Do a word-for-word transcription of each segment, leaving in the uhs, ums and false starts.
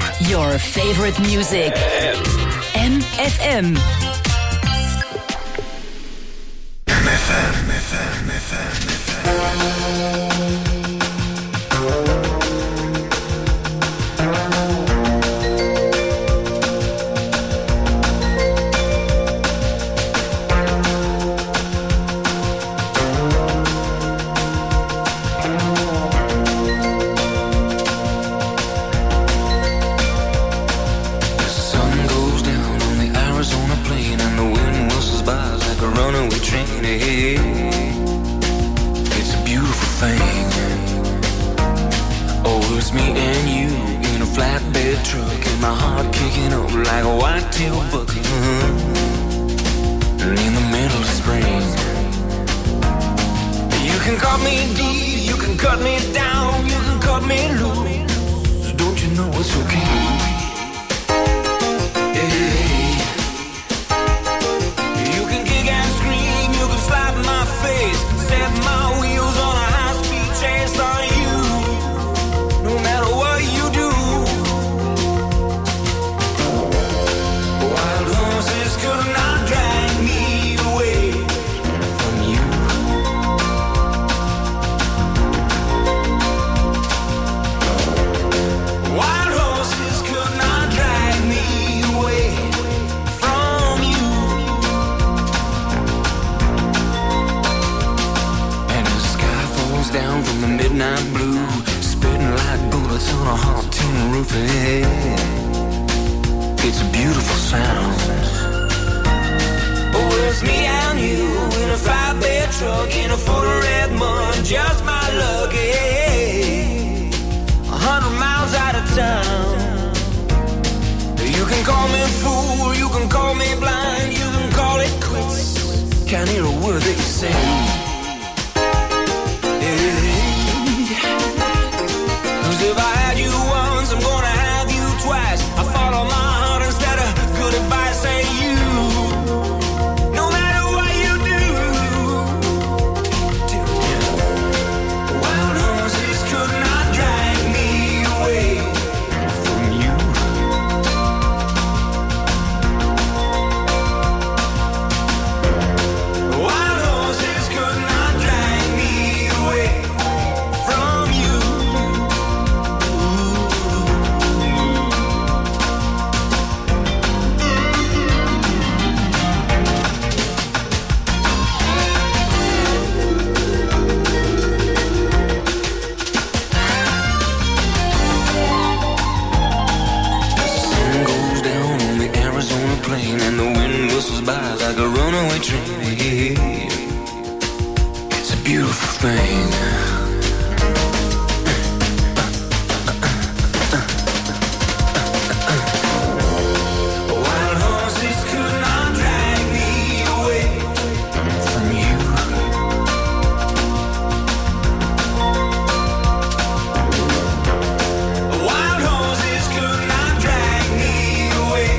Your favorite music. M F M. M F M, M F M, M F M, M F M. Truck and my heart kicking up like a white-tailed buck in the middle of spring. You can cut me deep, you can cut me down, you can cut me loose. Don't you know it's okay? Hey. You can kick and scream, you can slap my face, set my wheels on a high-speed chase on you. No matter what you do. Could not drag me away from you. Wild horses could not drag me away from you. And the sky falls down from the midnight blue, spitting like bullets on a hot tin roof. It's a beautiful sound. Oh, it's me and you in a five-bed truck in a full of red mud, just my luck, yeah. A hundred miles out of town. You can call me fool, you can call me blind, you can call it quits. Can't hear a word that you say. Yeah. 'Cause if I had you once, I'm gonna have you twice. I follow my heart instead of good advice, say you. And the wind whistles by like a runaway train. It's a beautiful thing. Wild horses could not drag me away from you. Wild horses could not drag me away.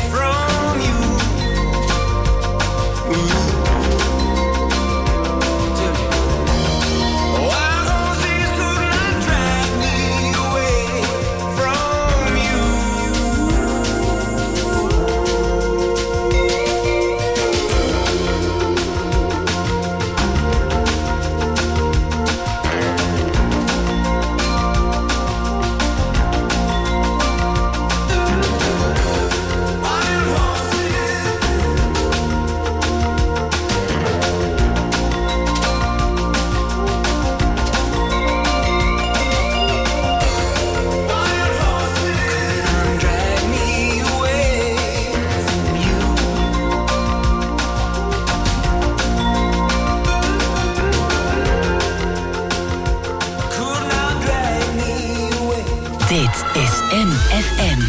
Dit is M F M.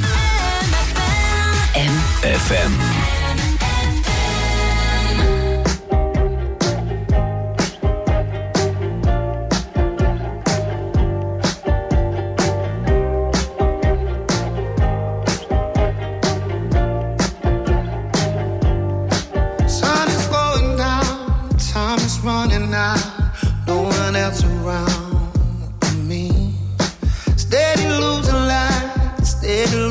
M F M. Steady losing light, steady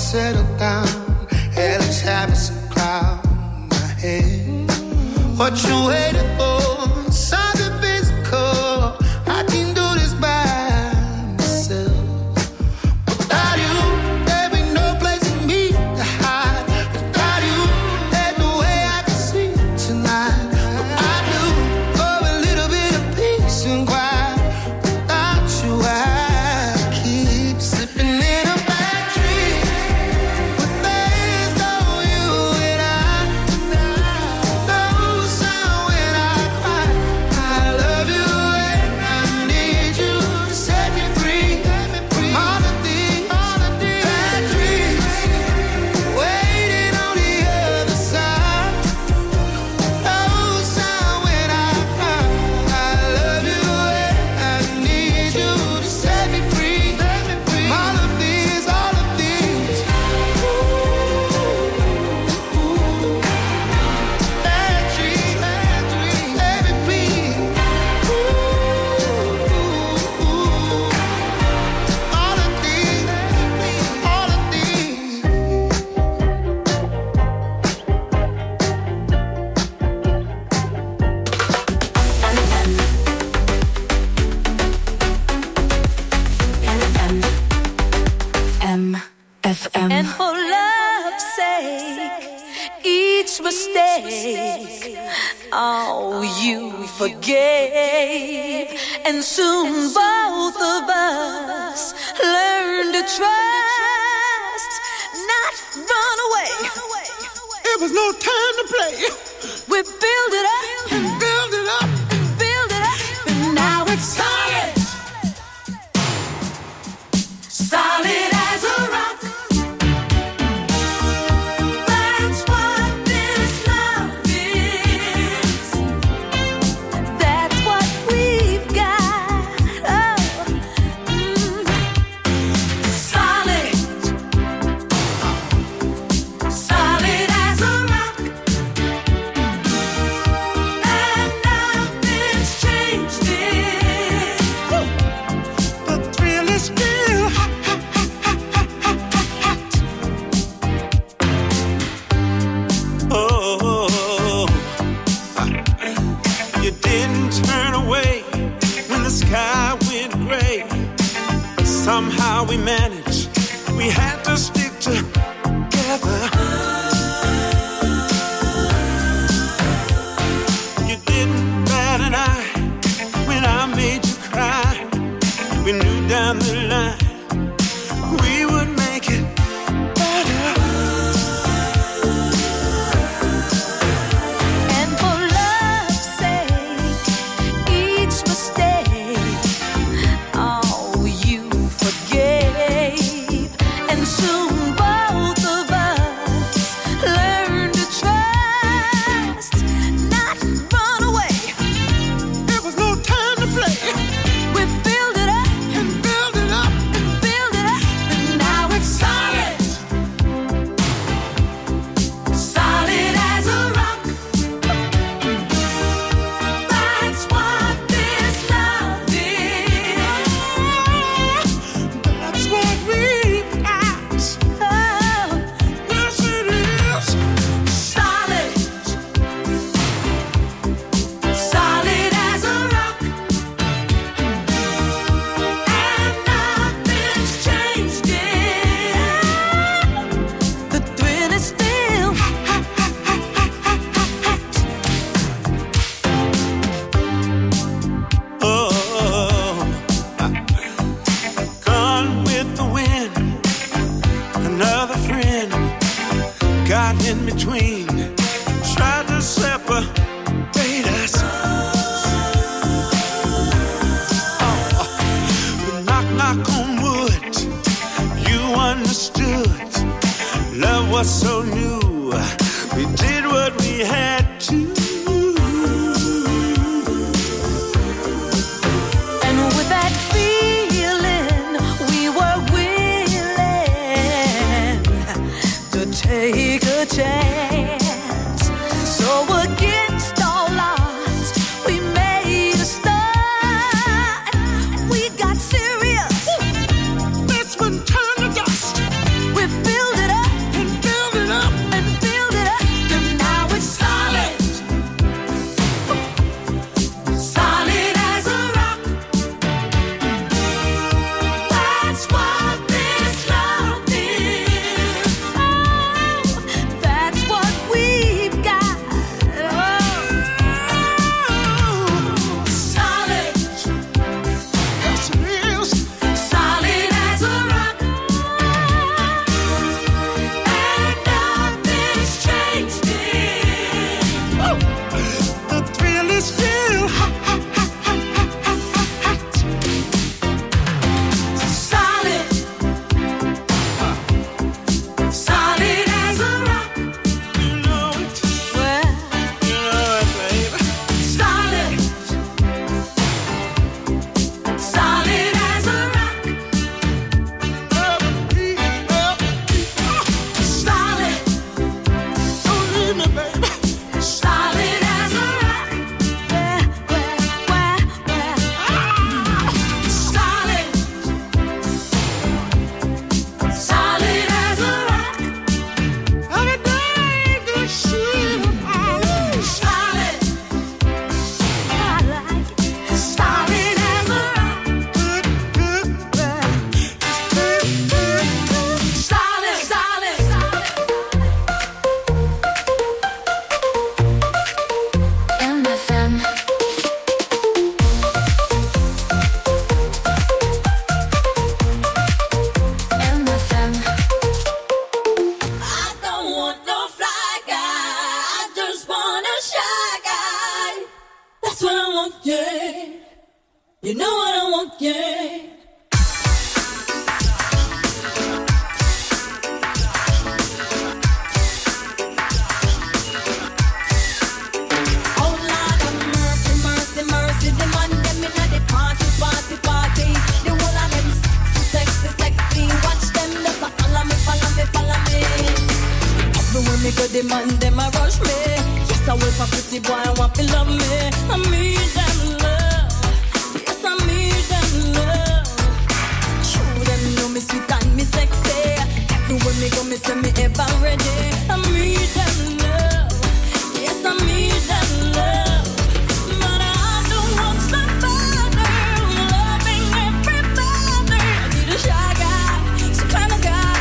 settle down. Hey, let's have some cloud in my head. What you waiting for? Something physical. I can do this by myself. Without you, there ain't no place for me to hide. Without you, there's no way I can sleep tonight. But I do for a little bit of peace and quiet. Without you, I keep slipping in a bad dream. But there's no you and I. No sound when I cry. I love you and I need you to set me free from all of these bad dreams. Waiting on the other side. No sound when I cry. I love you and I need you to set me free from all of these, all of these. Bad dreams, bad dreams, baby, please. All of these, all of these. M F M. And for love's sake, each mistake, oh, you forgave. And soon both of us learn to trust, not run away. It was no time to play. We build it up, Build it up. build it up, and now it's solid. Solid as a rock. That's what this love is. That's what we've got. Oh, mm. Solid. Solid as a rock. And nothing's changed it. The thrill is still hot. Oh, you didn't turn away when the sky went gray. Somehow we managed. We had to stick together. You didn't bat an eye when I made you cry. We knew down the line we would make it better. And for love's sake, each mistake, oh, you forgave. And soon both of us learn to trust, not run away. It was no time to play. We build it up, And build it up. build it up, and now it's solid. Solid as a rock. That's what this love is. That's what we've got. Oh, Yes, it is. solid. Solid as a rock. And nothing's changed it. The thrill is still Oh, gone with the wind. Another friend got in between, tried to separate us. Oh, but knock, knock on wood. You understood. Love was so new. We did what we had to. And with that feeling, we were willing to take a chance. So against all odds, we made a start. We got serious. This one turned to dust. We built it You know what I want, yeah. The man, them a rush me. Yes, I will for pretty boy, I want to love me. I need them love. Yes, I need them love. True, them know me sweet and me sexy. Everywhere me go, me say me ever ready. I need them love. Yes, I need them love. But I don't want somebody loving everybody. I need a shy guy, some kind of guy.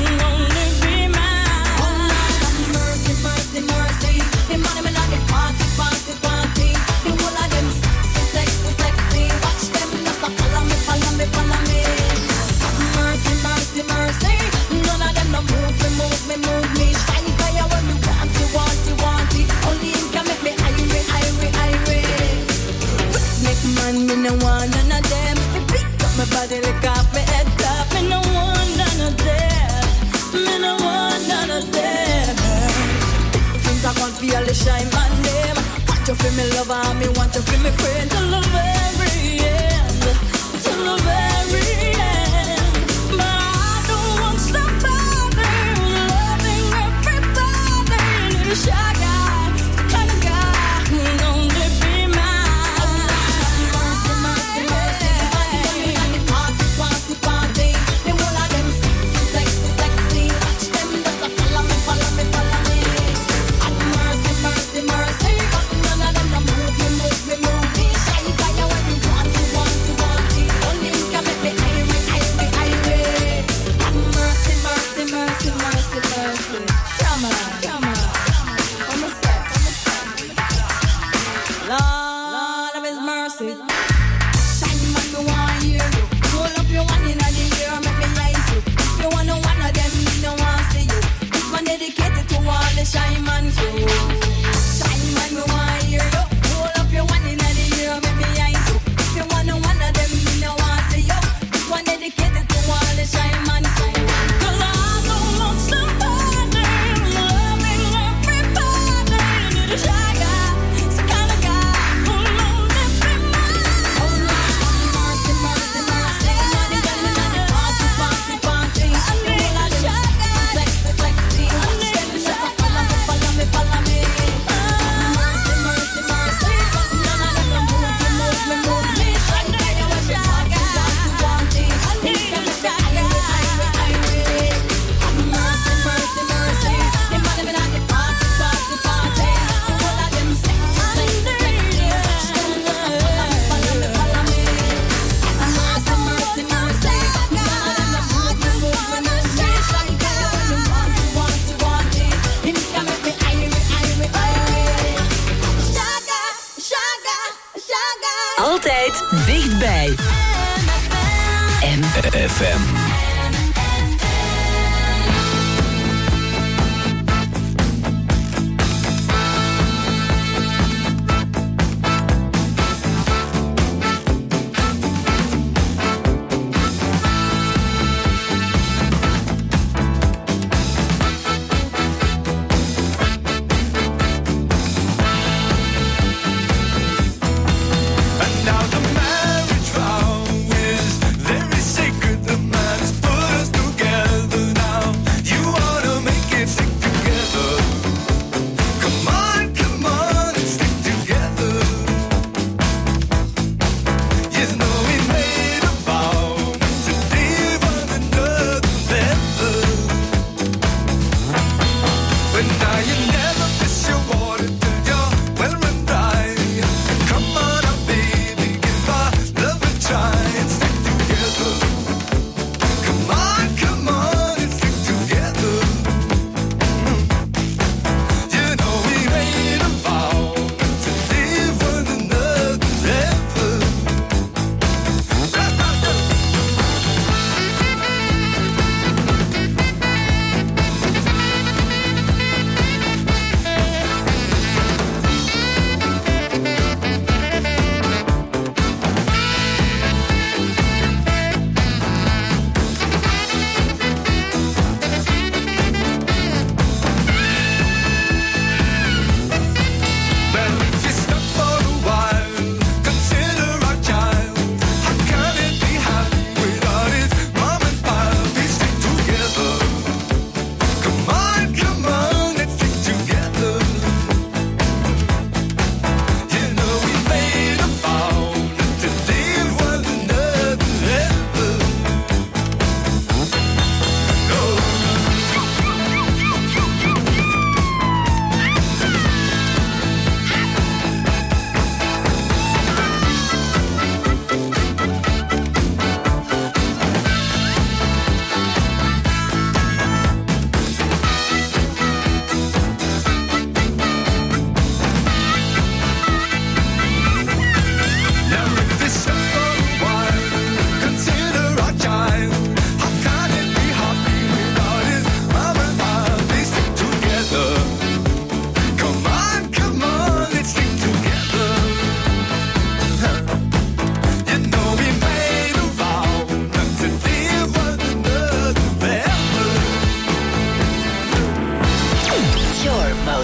Me no want none of them. Me pick up my body, lick off my head top. Me no want none of them. Me no want none of them. Things I can't feel the shine man them. Want you feel me lover, me want you feel me friend till the very end, till the very end. But I don't want somebody loving everybody. You need a shy guy, the kind of guy who only be mine. Shine man, shine man, me want hear you. Hold up your one in the ear, make me eyes you. If you wanna one of them, me no want see you. This one dedicated to all the shine man. Cause I don't want somebody loving everybody. You need a shy guy, some kind of guy who knows everybody. Oh Lord, mercy, mercy, mercy. Money, money, money, party, party, party. I need a shy guy, sexy, sexy. I need a shy guy. Follow me, follow me. Mercy, mercy, mercy. None of them move me, move me, move me. I know you want me, want to, want to, want it. I need a shy guy. Mercy, mercy, mercy. The money me not the party, party, party. All of them sexy, sexy, sexy. Follow me, follow me. Mercy, mercy, mercy. None of them move me, move me, move me. Shy guy, when you want to, want to, want it. Him can make me irie, irie, irie. Shaga, shaga, shaga. Altijd dichtbij. M F M. And now the marriage vow is very sacred. The man is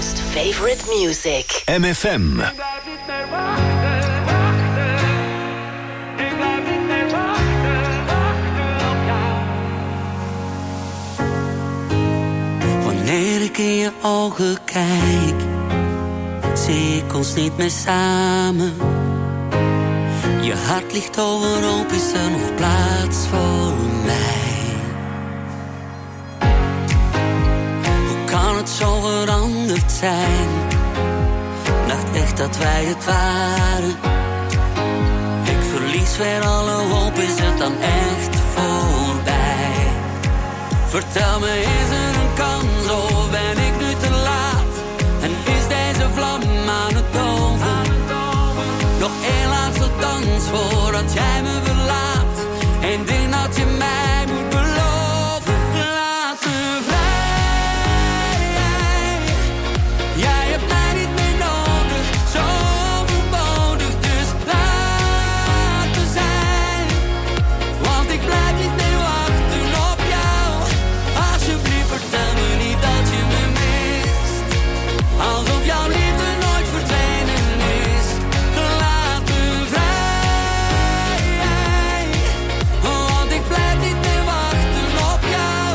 most favorite music. M F M. Wanneer ik in je ogen kijk, zie ik ons niet meer samen. Je hart ligt overhoop, is er nog plaats voor mij? Hoe kan het zo veranderd zijn? Dacht echt dat wij het waren. Ik verlies weer alle hoop, is het dan echt voorbij? Vertel me, is er een kans of ben ik nu te laat? En is deze vlam aan het doven? Nog één laatste dans voordat jij me verlaat. Eén ding dat je mij moet beloven. Laat me vrij. Jij hebt mij niet meer nodig, zo overbodig. Dus laat me zijn. Want ik blijf niet meer wachten op jou. Alsjeblieft vertel me niet dat je me mist. Alsof jouw liefde nooit verdwenen is. Laat me vrij. Want ik blijf niet meer wachten op jou.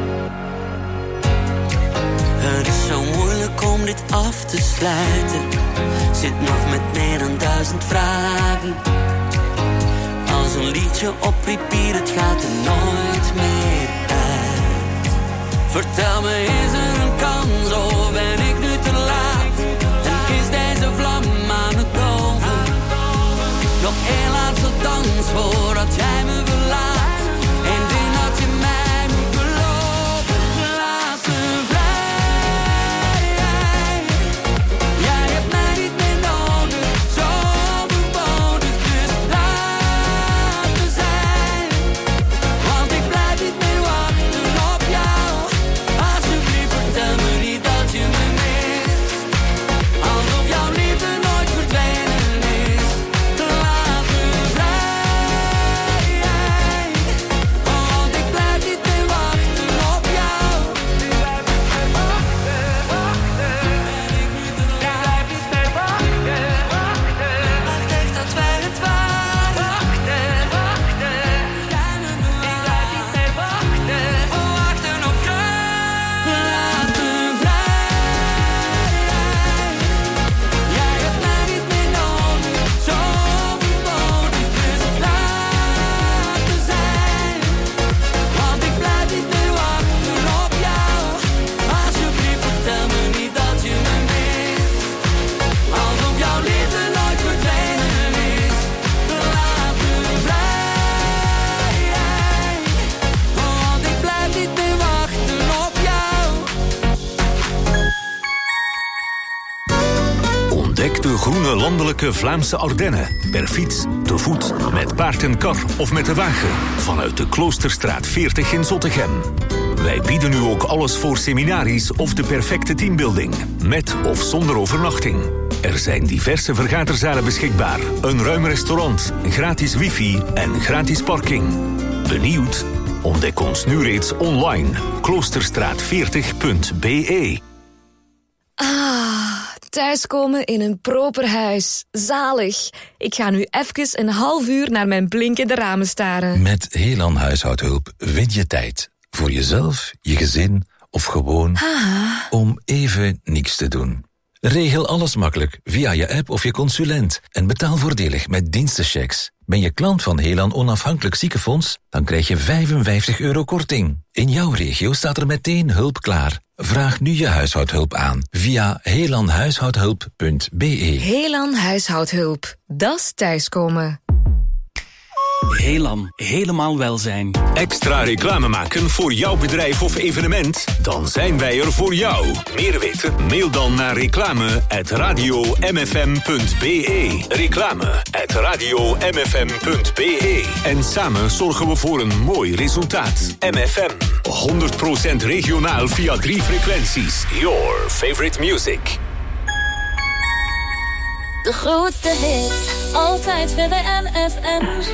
Het is zo moeilijk om dit af te sluiten. Zit nog met meer dan duizend vragen. Als een liedje op repeat, het gaat er nooit meer uit. Vertel me, is er een kans of ben ik nu te laat? En is deze vlam aan het doven? Nog één laatste dans voordat jij me verlaat. Eén ding dat je mij moet beloven. Laat me vrij. Jij hebt mij niet meer nodig, zo overbodig. Dus laat me zijn. Want ik blijf niet meer wachten op jou. Alsjeblieft vertel me niet dat je me mist. Alsof jouw liefde nooit verdwenen is. Laat me vrij. Want ik blijf niet meer wachten op jou. Ik blijf niet meer wachten, wachten. Ben ik nu te laat? Ik blijf niet meer wachten, wachten. Dacht echt dat wij het waren. Wachten, wachten. Jij me verlaat. Ik blijf niet meer wachten, wachten op jou. Laat me vrij. Jij hebt mij niet meer nodig, zo overbodig. Dus laat me zijn. Want ik blijf niet meer wachten op jou. Alsjeblieft vertel me niet dat je me mist. Alsof jouw liefde nooit verdwenen is. Laat me vrij. Want ik blijf niet meer wachten op jou. Ontdek de groene landelijke Vlaamse Ardennen. Per fiets, te voet, met paard en kar of met de wagen. Vanuit de Kloosterstraat veertig in Zottegem. Wij bieden nu ook alles voor seminaries of de perfecte teambuilding. Met of zonder overnachting. Er zijn diverse vergaderzalen beschikbaar. Een ruim restaurant, gratis wifi en gratis parking. Benieuwd? Ontdek ons nu reeds online. kloosterstraat veertig punt b e. Ah, thuiskomen in een proper huis. Zalig. Ik ga nu even een half uur naar mijn blinkende ramen staren. Met Helan Huishoudhulp win je tijd. Voor jezelf, je gezin of gewoon Ah. om even niks te doen. Regel alles makkelijk via je app of je consulent en betaal voordelig met dienstenchecks. Ben je klant van Helan Onafhankelijk Ziekenfonds, dan krijg je vijfenvijftig euro korting. In jouw regio staat er meteen hulp klaar. Vraag nu je huishoudhulp aan via helanhuishoudhulp punt b e. Helan Huishoudhulp. Dat is thuiskomen. Helan, helemaal welzijn. Extra reclame maken voor jouw bedrijf of evenement? Dan zijn wij er voor jou. Meer weten? Mail dan naar reclame at radio m f m punt b e. Reclame at radio m f m punt b e. En samen zorgen we voor een mooi resultaat. M F M, honderd procent regionaal via drie frequenties. Your favorite music. De grootste hit, altijd weer bij M F M.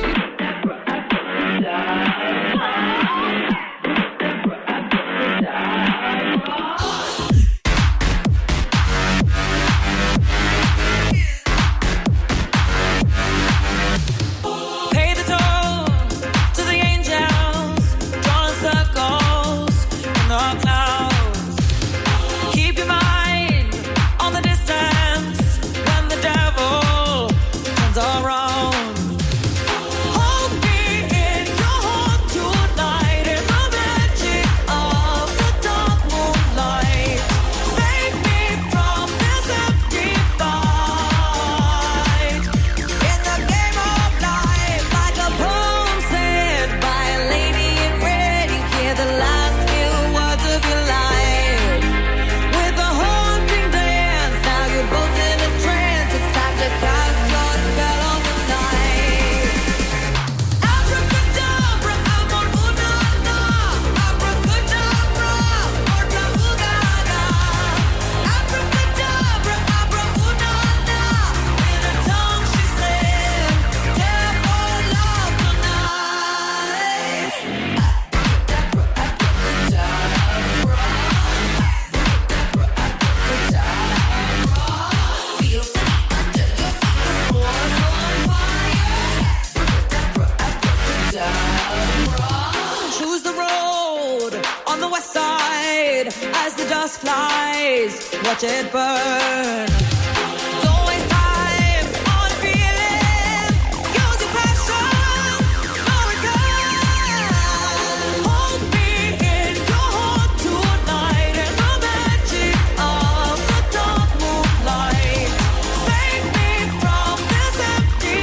night as the dust flies. Watch it burn. Don't waste time on feeling. Use your passion. No return. Hold me in your heart tonight in the magic of the dark moonlight. Save me from this empty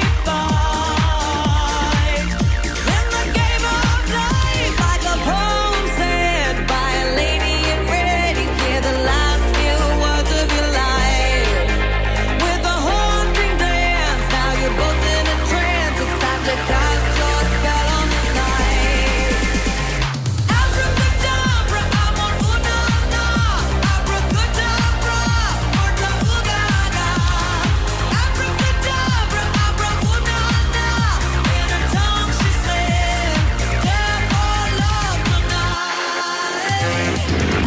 fight. In the game of life, like a poem said by a lady in red, you hear the last few words of your life. With a haunting dance, now you're both in a trance. It's time to cast your spell on the night. Abracadabra, I'm on una-na. Abracadabra, orta ooga-ga. Abracadabra, abra una-na. In her tongue she said, "Death or love tonight."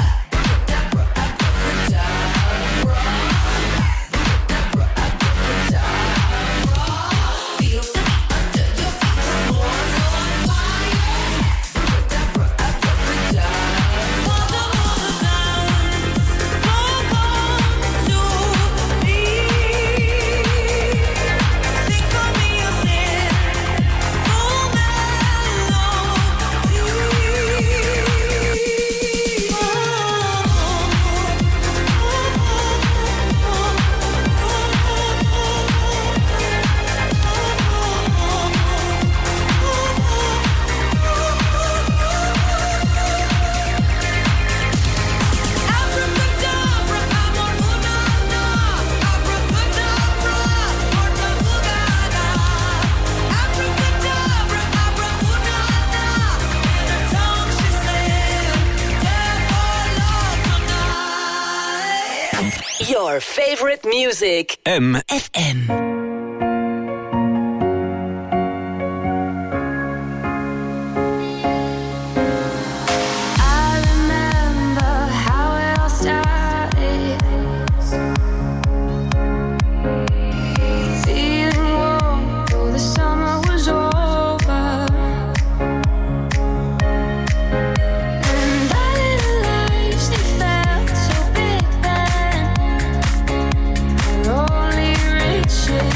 Abracadabra, I'm on una-na. Abracadabra, orta ooga-ga. Abracadabra, abra una-na. In her tongue she said, "Death or love tonight." Your favorite music. M. F M. I remember how it all started. Feeling warm though the summer was over. And I didn't realize they felt so big then. We're only reaching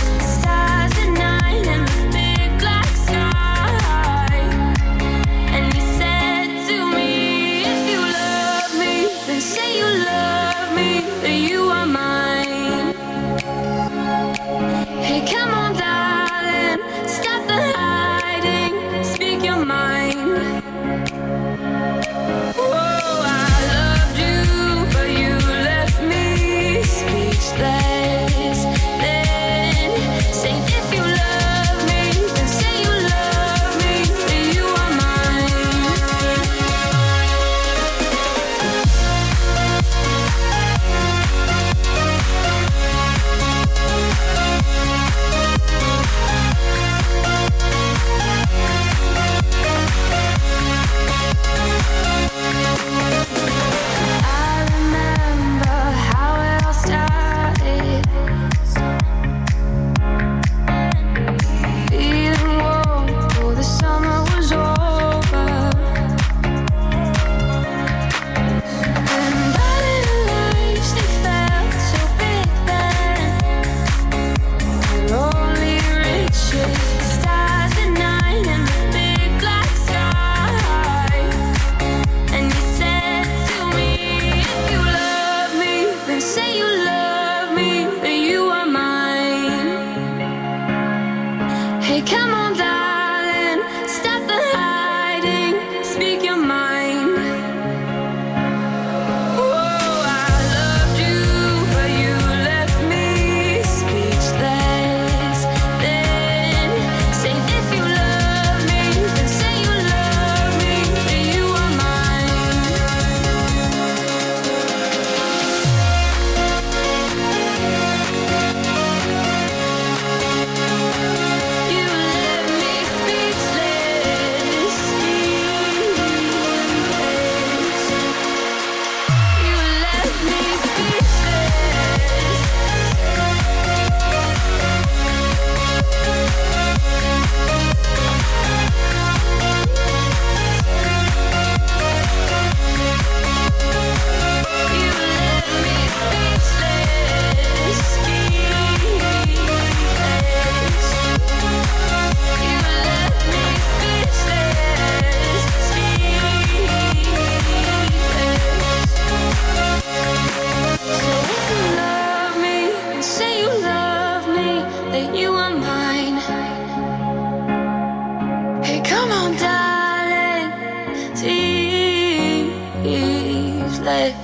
say.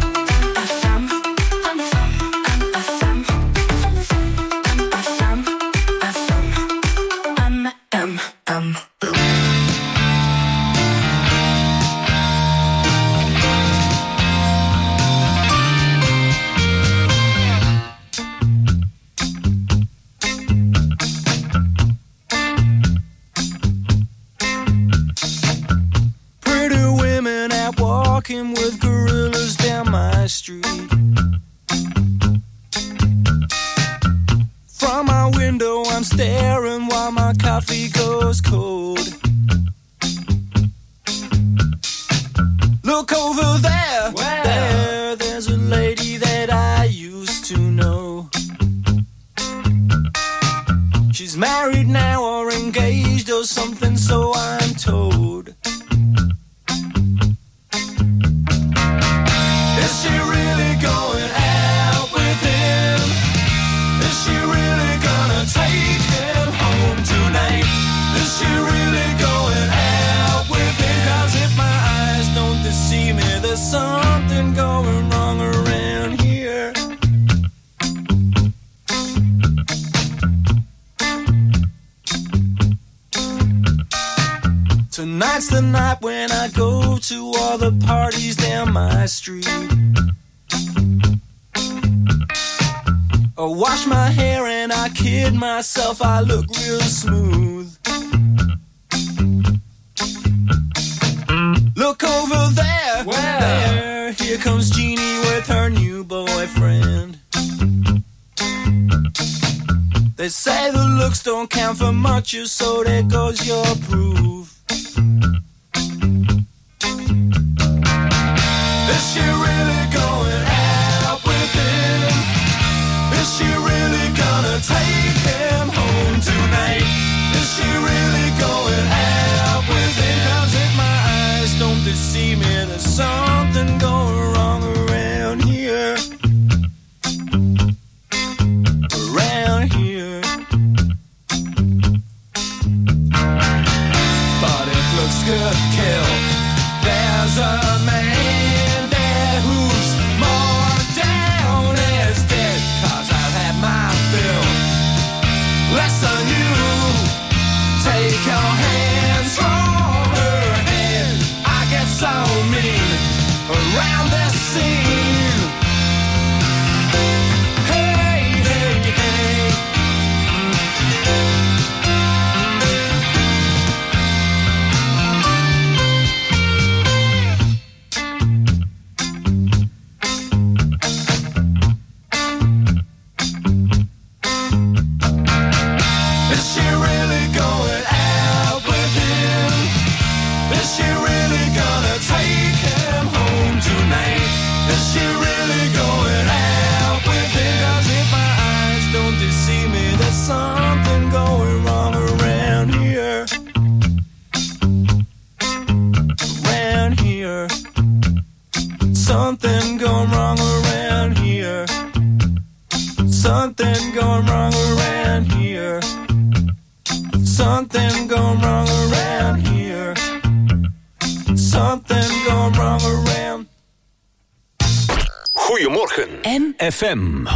With gorillas down my street. From my window I'm staring while my coffee goes cold. Look over there, wow. there, there's a lady that I used to know. She's married now or engaged or something, so I'm told. Is she really going out with him? Is she really gonna take him home tonight? Is she really going out with him? 'Cause if my eyes don't deceive me, there's something going wrong around here. Tonight's the night when I go to all the parties down my street. I wash my hair and I kid myself, I look real smooth. Look over there, wow. there, here comes Jeannie with her new boyfriend. They say the looks don't count for much, so there goes your proof. Is she really going out with him? Is she really gonna take him home tonight? Is she really going out with him? 'Cause if my eyes don't deceive me, there's something going wrong around here. Around here. But if looks could kill, there's a man there who's more down as dead. 'Cause I've had my fill. Less than you. Take your hands from her head. I get so mean around this scene. Hey, hey, hey. Is she really going out with him? Is she really gonna take him home tonight? Is she really going out with him? 'Cause if my eyes don't deceive me, there's something going wrong around here. Around here. Something going wrong around here. Something going wrong around here. Something going wrong around here. Something going wrong around. Goedemorgen, M F M.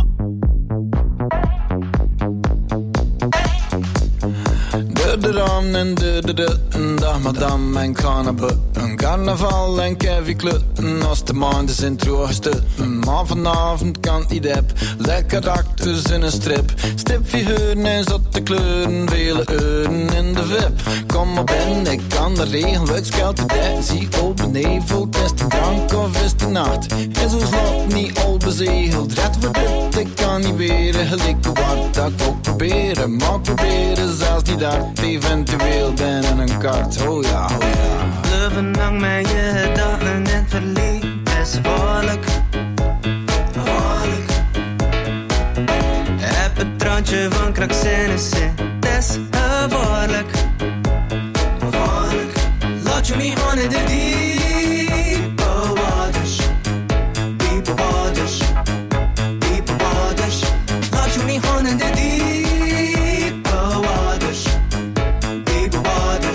Duddedan en duddeden, dag madame en kanabbe. Een carnaval en keviklutten, als de maanden zijn droogstutten. Maar vanavond kan niet heb, lekker acteurs in een strip. Stipfiguren en zotte kleuren, vele uren in de vip. Kom maar binnen, ik kan de regel, ik scheld de dek. Zie al beneveld, is de drank of is de nacht. En zo slot niet al bezegeld, red voor dit, ik kan niet weren. Gelijk wat dat ik ook proberen, maar proberen zelfs niet daar. Eventueel ben in een kart, oh ja, oh ja. Leven lang met je gedachten in het verleden is gevaarlijk, gevaarlijk. Heb het randje van krankzinnig zijn, het is gevaarlijk, gevaarlijk. Laat je niet gaan in de diepe waters, diepe waters, diepe waters. Laat je niet gaan in de diepe waters.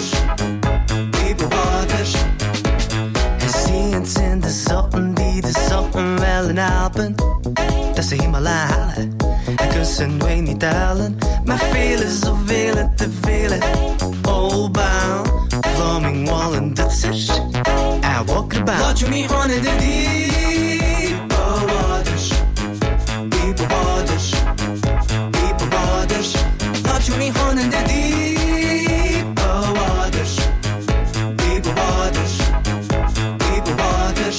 Diepe waters. En zie het in de zotten die de Wel in Alpen, dat ze Himalaya halen. En kun ze nooit niet tellen. Maar vele, zoveel en te vele. Oldbound, Vlaming Wallen, dat is I walk about. Laat je me gewoon in de diepe waters. Diepe waters. Diepe waters. Laat je me gewoon in de diepe waters. Diepe waters. Diepe waters.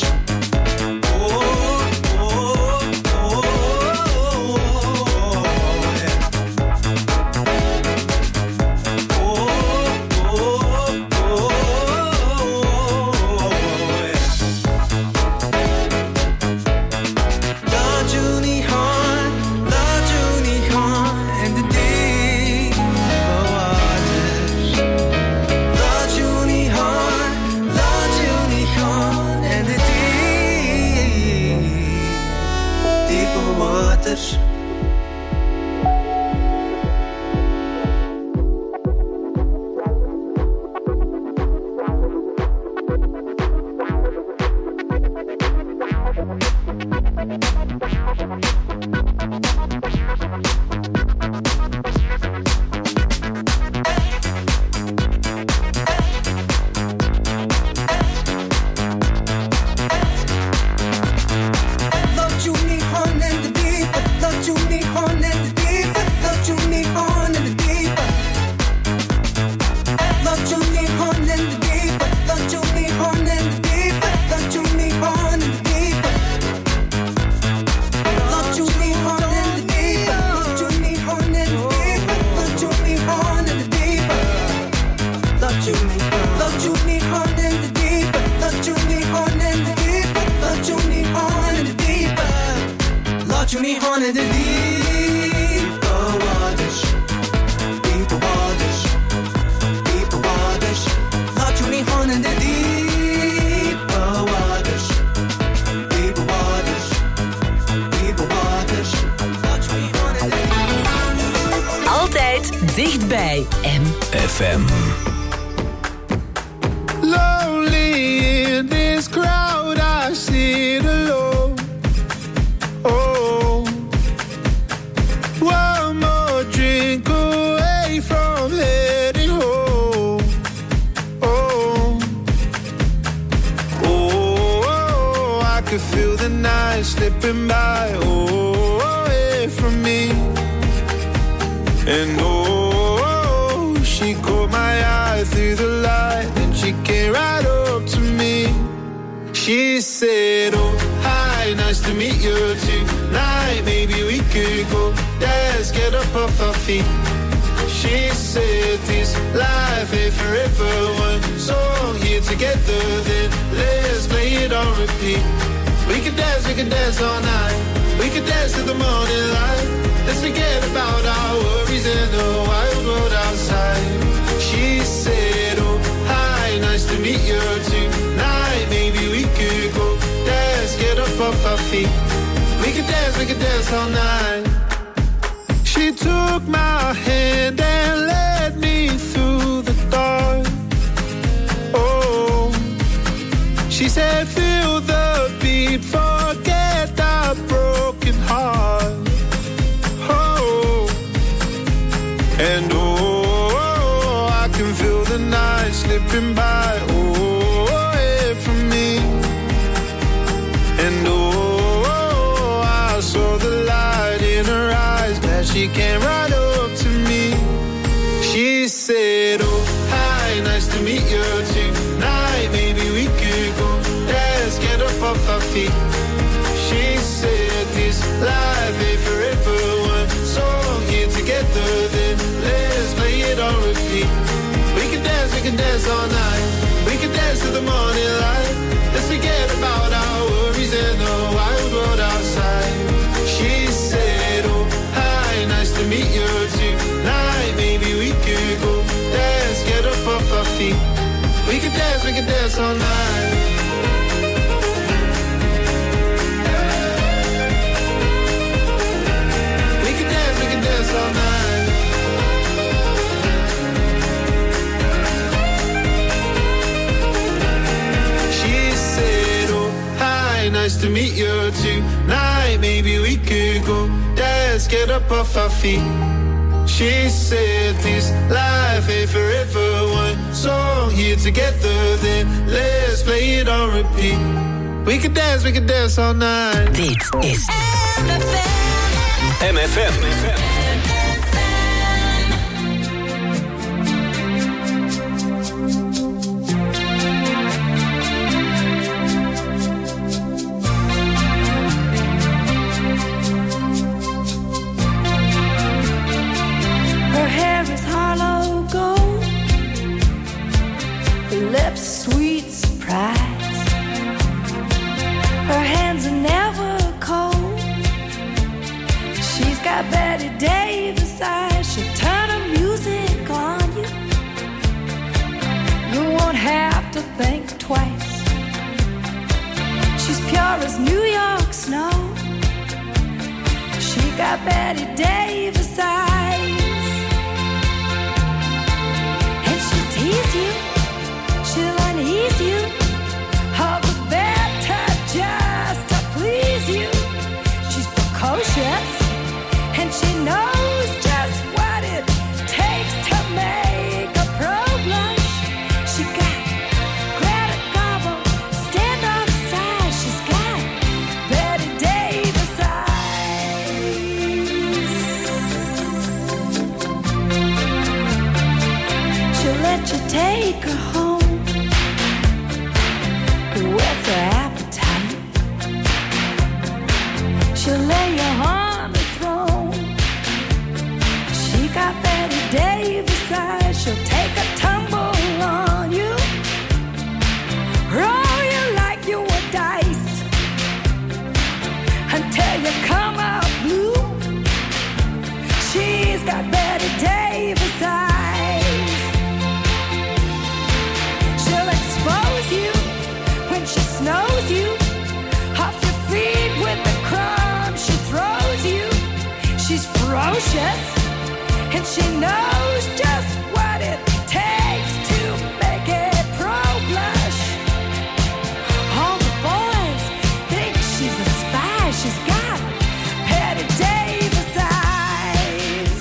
Dichtbij M F M. Lonely in this crowd, I sit alone. Oh, one more drink away from heading home. Oh, oh, oh, I could feel the night slipping by. Oh, away from me. And oh, she caught my eye through the light, and she came right up to me. She said, oh, hi, nice to meet you tonight. Maybe we could go dance, get up off our feet. She said, this life ain't forever. One song here together, then let's play it on repeat. We could dance, we could dance all night. We could dance to the morning light. Let's forget about our worries and the wild world outside. She said, oh, hi, nice to meet you tonight. Maybe we could go dance, get up off our feet. We could dance, we could dance all night. She took my hand and led me through the dark. Oh, she said, feel the beat, forget that broken heart. And oh, I can feel the night slipping by, oh, away from me. And oh, I saw the light in her eyes, glad she came right up to me. She said, oh, hi, nice to meet you tonight. Maybe we could go dance, get up off our feet. She said, this life ain't forever. One song here together, then let's play it on repeat. We can dance, we can dance all night. We can dance to the morning light. Let's forget about our worries and the wild world outside. She said, oh, hi, nice to meet you tonight. Maybe we could go dance, get up off our feet. We can dance, we can dance all night. All night. She said, oh, hi, nice to meet you tonight. Maybe we could go dance, get up off our feet. She said this life ain't forever. One song here together, then let's play it on repeat. We could dance, we could dance all night. Dit is M F M. Her hair is hollow gold, her lips sweet surprise. Her hands are never cold. She's got Betty Davis eyes. She'll turn her music on you. You won't have to think twice. She's pure as New York snow. She got Betty Davis eyes. And she'll tease you, she'll unease you, all the better just to please you. She's precocious, and she knows just what it takes to make a pro blush. She got Greta Garbo, stand off side. She's got Betty Davis eyes. She'll let you take her home. What's her appetite? She'll lay you on the throne. She got Betty Davis eyes. She'll take a tumble on you, roll you like you were dice, until you come out blue. She's got Betty Davis eyes. She'll expose you when she snows you, off your feet with the crumbs she throws you. She's ferocious, and she knows just what it takes to make it pro blush. All the boys think she's a spy. She's got Betty Davis eyes.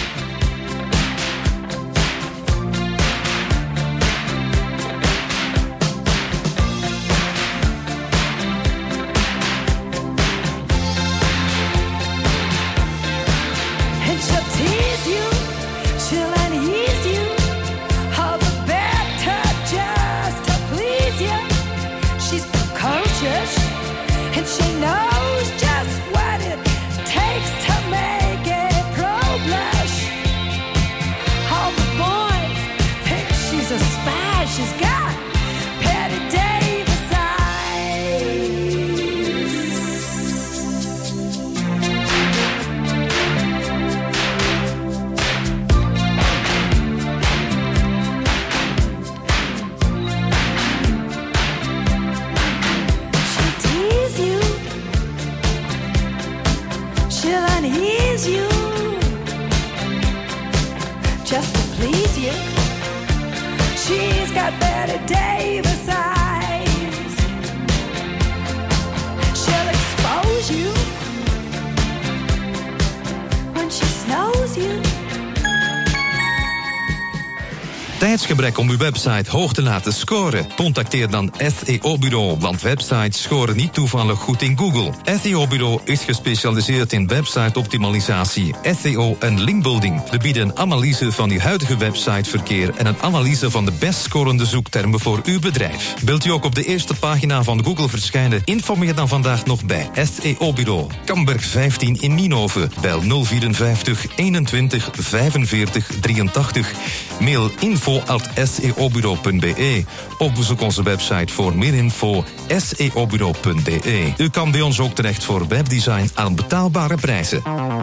And she'll tease you, she'll unease you, all the better just to please you. She's precocious, and she knows just what it takes to make it pro blush. All the boys think she's a spy. She's got Betty Davis eyes. She'll tease you, she'll unease you, just to please you. She's got Betty Davis eyes. She'll expose you when she snows you. Tijdsgebrek om uw website hoog te laten scoren? Contacteer dan S E O-bureau, want websites scoren niet toevallig goed in Google. S E O-bureau is gespecialiseerd in website-optimalisatie, S E O en linkbuilding. We bieden een analyse van uw huidige websiteverkeer en een analyse van de best scorende zoektermen voor uw bedrijf. Wilt u ook op de eerste pagina van Google verschijnen? Informeer dan vandaag nog bij S E O-bureau. Kamberg vijftien in Nienhoven. Bel nul vierenvijftig eenentwintig vijfenveertig drieëntachtig. Mail info at s e o bureau punt b e. Of bezoek onze website voor meer info s e o bureau punt b e. U kan bij ons ook terecht voor webdesign aan betaalbare prijzen.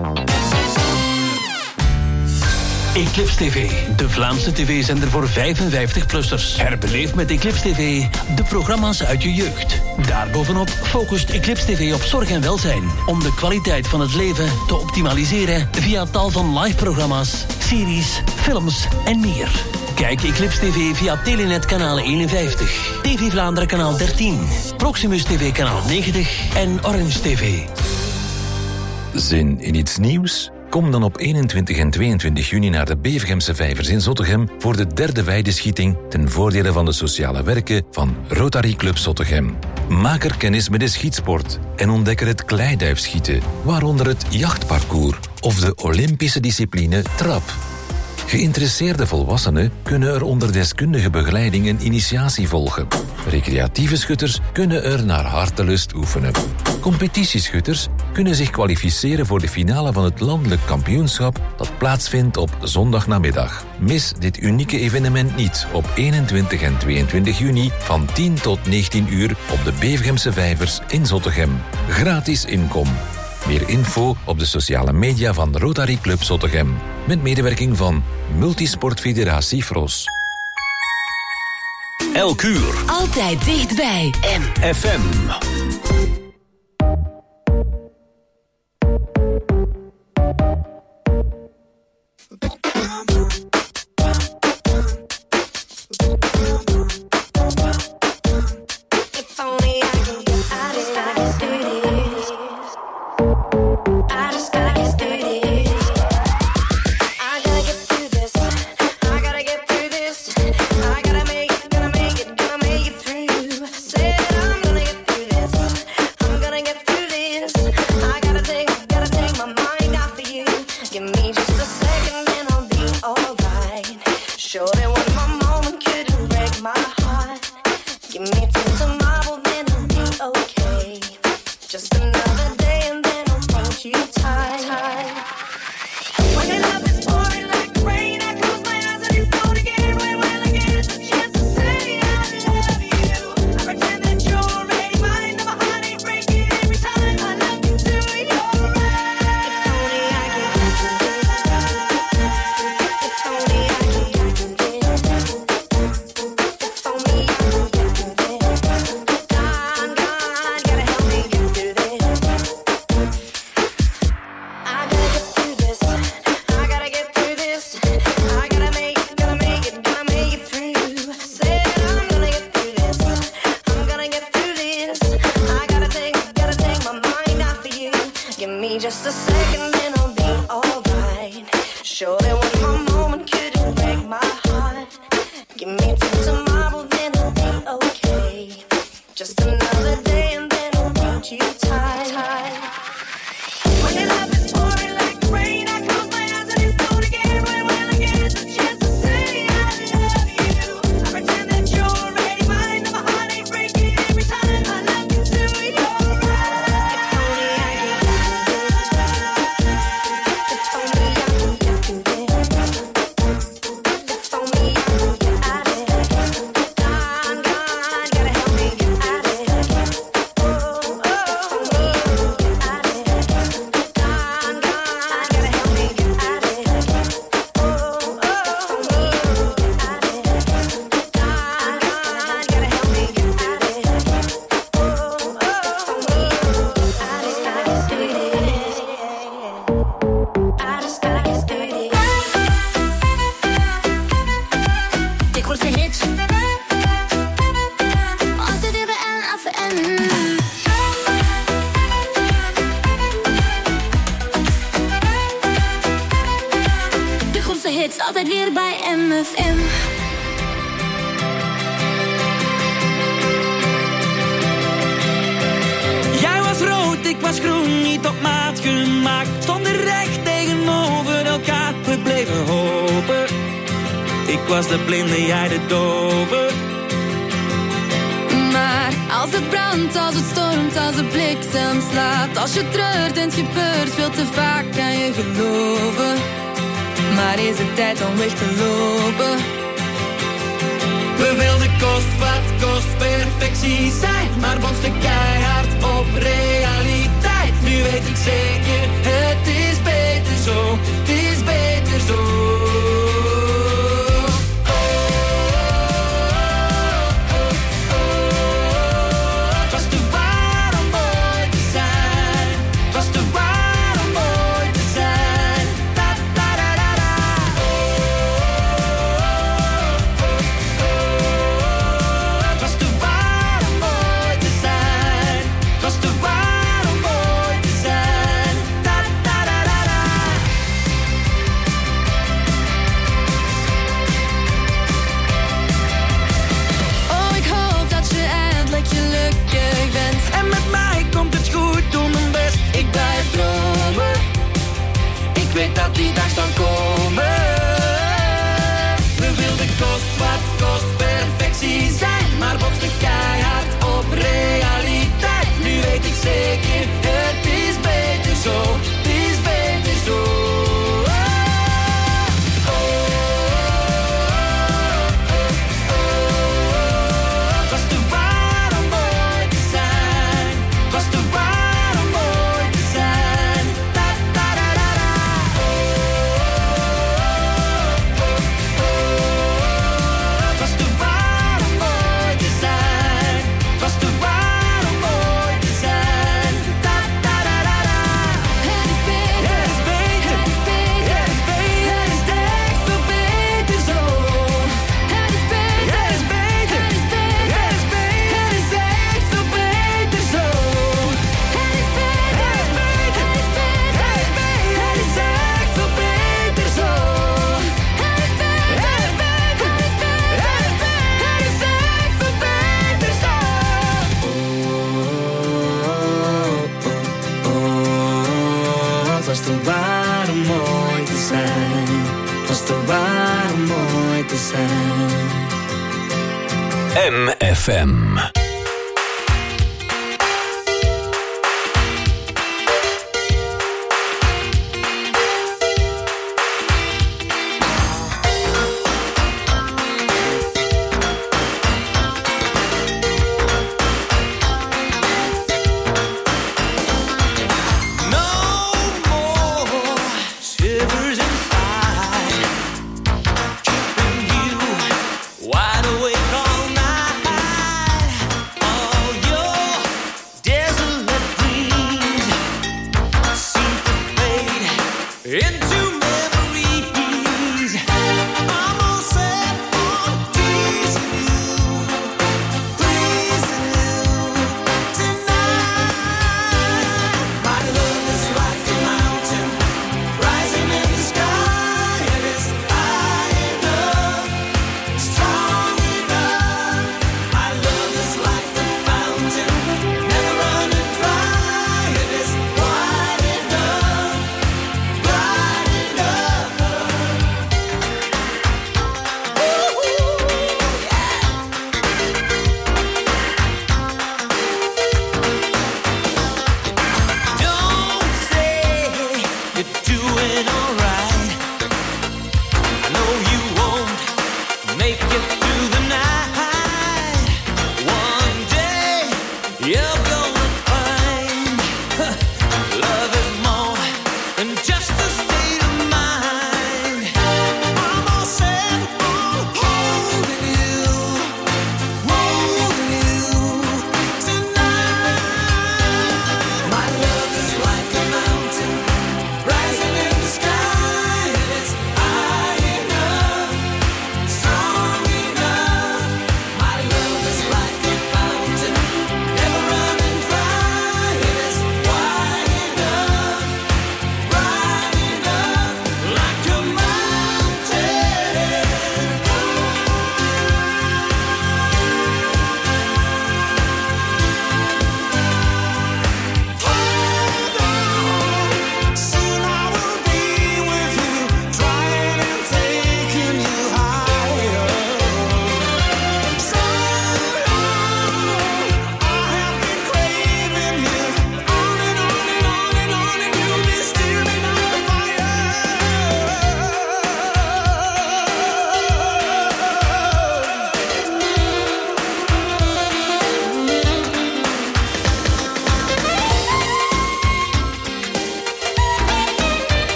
Eclipse T V, de Vlaamse tv-zender voor vijfenvijftig-plussers. Herbeleef met Eclipse T V de programma's uit je jeugd. Daarbovenop focust Eclipse T V op zorg en welzijn. Om de kwaliteit van het leven te optimaliseren via tal van live-programma's, series, films en meer. Kijk Eclipse T V via Telenet kanaal eenenvijftig, T V Vlaanderen kanaal dertien, Proximus T V kanaal negentig en Orange T V. Zin in iets nieuws? Kom dan op eenentwintig en tweeëntwintig juni naar de Bevegemse Vijvers in Zottegem voor de derde weideschieting ten voordele van de sociale werken van Rotary Club Zottegem. Maak er kennis met de schietsport en ontdek er het kleiduifschieten, waaronder het jachtparcours of de Olympische discipline trap. Geïnteresseerde volwassenen kunnen er onder deskundige begeleiding een initiatie volgen. Recreatieve schutters kunnen er naar hartelust oefenen. Competitieschutters kunnen zich kwalificeren voor de finale van het landelijk kampioenschap dat plaatsvindt op zondagnamiddag. Mis dit unieke evenement niet op eenentwintig en tweeëntwintig juni van tien tot negentien uur op de Bevegemse Vijvers in Zottegem. Gratis inkom. Meer info op de sociale media van Rotary Club Zottegem. Met medewerking van Multisportfederatie Fros. Elk uur. Altijd dichtbij. M. F M. Altijd weer bij M F M. Jij was rood, ik was groen, niet op maat gemaakt. Stonden recht tegenover elkaar, we bleven hopen. Ik was de blinde, jij de dove. Maar als het brandt, als het stormt, als de bliksem slaat, als je treurt en het gebeurt veel te vaak, kan je geloven. Maar is het tijd om weg te lopen? We wilden kost wat kost perfectie zijn, maar botsten keihard op realiteit. Nu weet ik zeker, het is beter zo, het is beter zo. Oh te waar om mooi te zijn. Het was te waar om mooi te zijn. M F M.